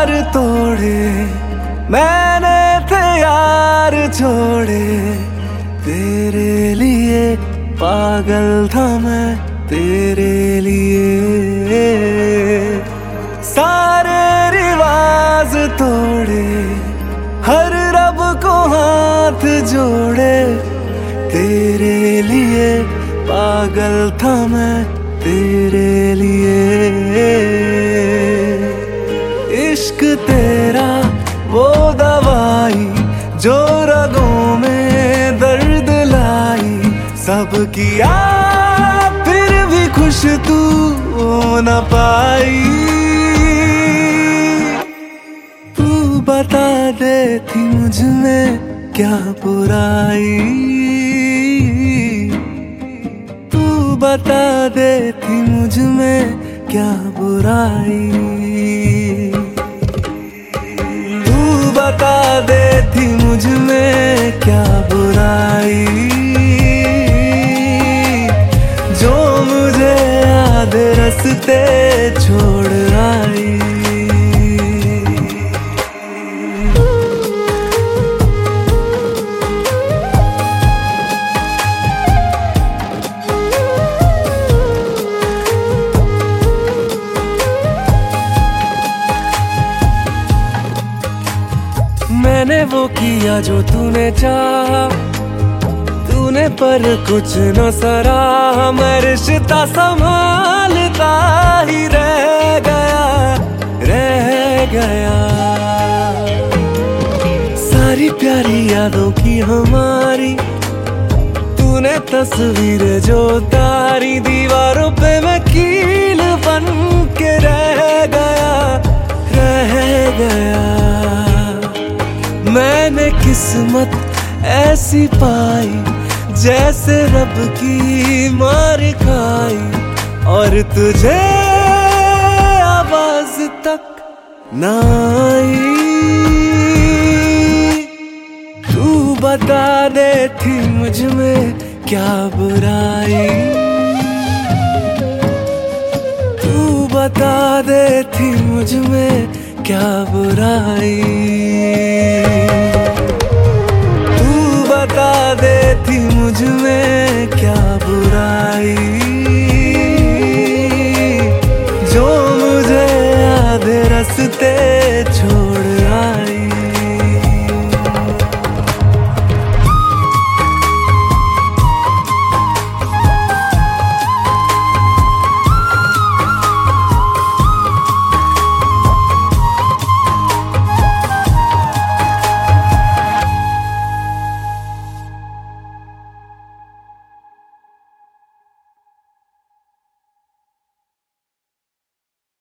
करार तोड़े, मैंने थे यार छोड़े, तेरे लिए पागल था मैं, तेरे लिए सारे रिवाज तोड़े, हर रब को हाथ जोड़े, तेरे लिए पागल था मैं, तेरे लिए। इश्क तेरा वो दवाई जो रगों में दर्द लाई, सब किया फिर भी खुश तू हो न पाई। तू बता दे थी मुझ में क्या बुराई, तू बता दे थी मुझ में क्या बुराई, तू बता दे थी मुझ में क्या बुराई, जो मुझे आधे रास्ते छोड़ आई। मैंने वो किया जो तूने चाहा, तूने पर कुछ न सराहा, मैं रिश्ता संभालता ही रह गया, रह गया। सारी प्यारी यादों की हमारी तूने तस्वीर जो तारी, दीवारों पे मैं कील बन के रह गया, रह गया। मैंने किस्मत ऐसी पाई जैसे रब की मार खाई, और तुझे आवाज तक ना आई। तू बता दे थी मुझ में क्या बुराई, तू बता दे थी मुझ में क्या बुराई।